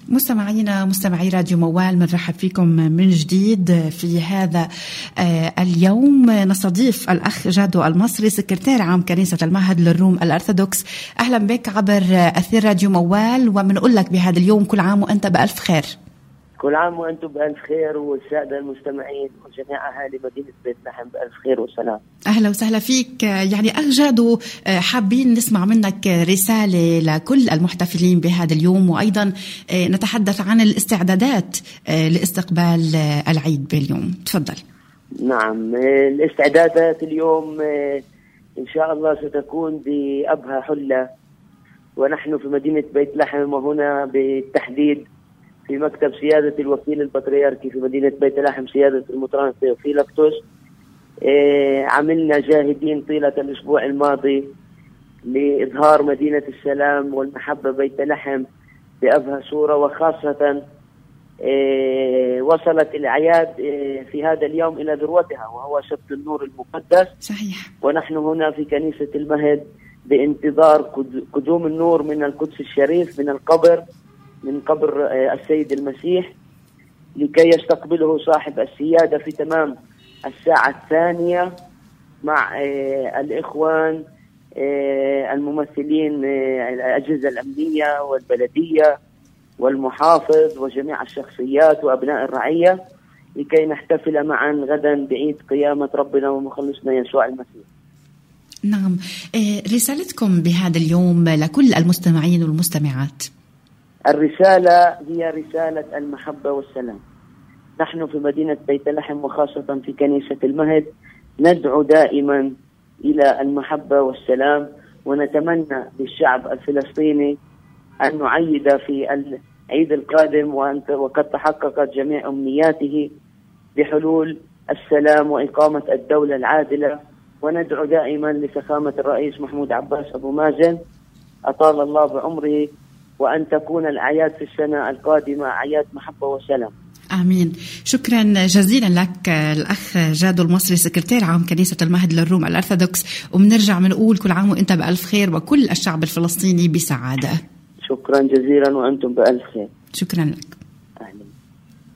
مستمعينا مستمعي راديو موال، بنرحب فيكم من جديد في هذا اليوم. نستضيف الأخ جادو المصري، سكرتير عام كنيسة المهد للروم الأرثوذكس. أهلا بك عبر أثير راديو موال، وبنقول لك بهذا اليووم كل عام وأنت بألف خير. كل عام وأنتم بألف خير، والسادة المستمعين وجميع أهالي مدينة بيت لحم بألف خير وسلام. أهلا وسهلا فيك. يعني أخ جادو، حابين نسمع منك رسالة لكل المحتفلين بهذا اليوم، وأيضا نتحدث عن الاستعدادات لاستقبال العيد باليوم. تفضل. نعم، الاستعدادات اليوم إن شاء الله ستكون بأبهى حلة، ونحن في مدينة بيت لحم، وهنا بالتحديد في مكتب سيادة الوكيل البطريركي في مدينة بيت لحم سيادة المطران ثيوفيلاكتوس. عملنا جاهدين طيلة الأسبوع الماضي لإظهار مدينة السلام والمحبة بيت لحم بأبهى صورة، وخاصة وصلت الأعياد في هذا اليوم إلى ذروتها، وهو سبت النور المقدس. صحيح. ونحن هنا في كنيسة المهد بانتظار قدوم النور من القدس الشريف، من قبر السيد المسيح، لكي يستقبله صاحب السيادة في تمام الساعة 2 مع الإخوان الممثلين الأجهزة الأمنية والبلدية والمحافظ وجميع الشخصيات وأبناء الرعية، لكي نحتفل معا غدا بعيد قيامة ربنا ومخلصنا يسوع المسيح. نعم، رسالتكم بهذا اليوم لكل المستمعين والمستمعات؟ الرسالة هي رسالة المحبة والسلام. نحن في مدينة بيت لحم وخاصة في كنيسة المهد ندعو دائما إلى المحبة والسلام، ونتمنى للشعب الفلسطيني أن نعيد في العيد القادم وقد تحققت جميع أمنياته بحلول السلام وإقامة الدولة العادلة. وندعو دائما لفخامة الرئيس محمود عباس أبو مازن أطال الله بعمره، وأن تكون الأعياد في السنة القادمة أعياد محبة وسلام. آمين. شكرا جزيلا لك الأخ جادو المصري، سكرتير عام كنيسة المهد للروم الأرثوذكس، وبنرجع بنقول كل عام وأنت بألف خير وكل الشعب الفلسطيني بسعادة. شكرا جزيلا وأنتم بألف خير. شكرا لك.